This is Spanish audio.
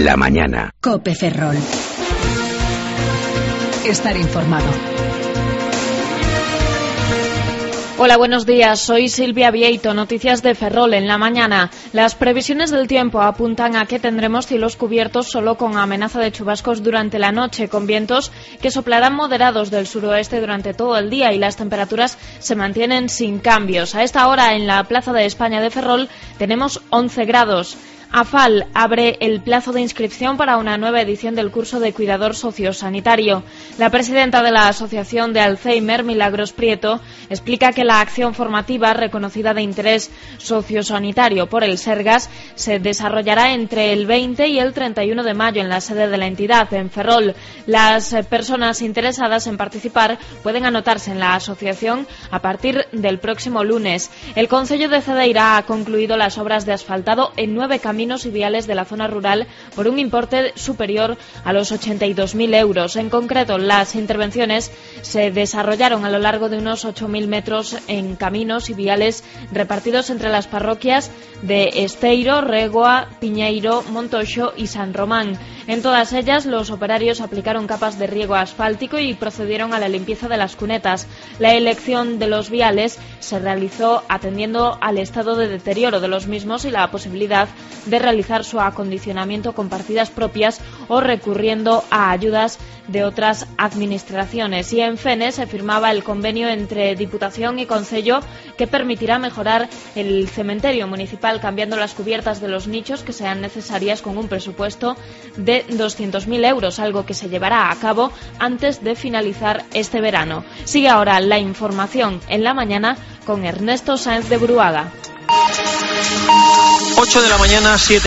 la mañana. COPE Ferrol. Estar informado. Hola, buenos días. Soy Silvia Vieito. Noticias de Ferrol en la mañana. Las previsiones del tiempo apuntan a que tendremos cielos cubiertos solo con amenaza de chubascos durante la noche, con vientos que soplarán moderados del suroeste durante todo el día y las temperaturas se mantienen sin cambios. A esta hora en la Plaza de España de Ferrol tenemos 11 grados. AFAL abre el plazo de inscripción para una nueva edición del curso de cuidador sociosanitario. La presidenta de la Asociación de Alzheimer, Milagros Prieto, explica que la acción formativa reconocida de interés sociosanitario por el Sergas se desarrollará entre el 20 y el 31 de mayo en la sede de la entidad, en Ferrol. Las personas interesadas en participar pueden anotarse en la asociación a partir del próximo lunes. El Concello de Cedeira ha concluido las obras de asfaltado en 9 caminos y viales de la zona rural por un importe superior a los 82.000 euros. En concreto, las intervenciones se desarrollaron a lo largo de unos 8.000 metros en caminos y viales repartidos entre las parroquias de Esteiro, Regoa, Piñeiro, Montoxo y San Román. En todas ellas, los operarios aplicaron capas de riego asfáltico y procedieron a la limpieza de las cunetas. La elección de los viales se realizó atendiendo al estado de deterioro de los mismos y la posibilidad de realizar su acondicionamiento con partidas propias o recurriendo a ayudas de otras administraciones. Y en Fene se firmaba el convenio entre Diputación y Concello que permitirá mejorar el cementerio municipal cambiando las cubiertas de los nichos que sean necesarias con un presupuesto de 200.000 euros, algo que se llevará a cabo antes de finalizar este verano. Sigue ahora la información en la mañana con Ernesto Sáenz de Buruaga. 8 de la mañana, 7.